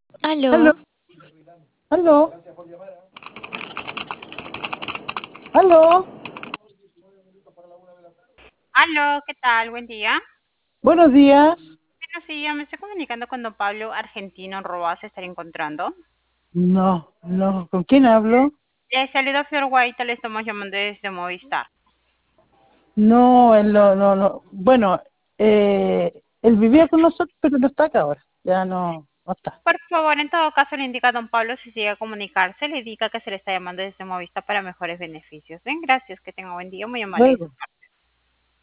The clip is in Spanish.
Aló, Aló, aló, aló. Aló, ¿qué tal? Buen día. Buenos días. Bueno, sí, ya me estoy comunicando con don Pablo Argentino Roa, se estaría encontrando. No, no, ¿con quién hablo? Le saluda Flor Guaita, le estamos llamando desde Movistar. No, él no, no, no. Bueno, él vivía con nosotros, pero no está acá ahora. Ya no, no está. Por favor, en todo caso, le indica a don Pablo si sigue a comunicarse, le indica que se le está llamando desde Movistar para mejores beneficios. Bien, gracias, que tenga buen día, muy amable. Luego.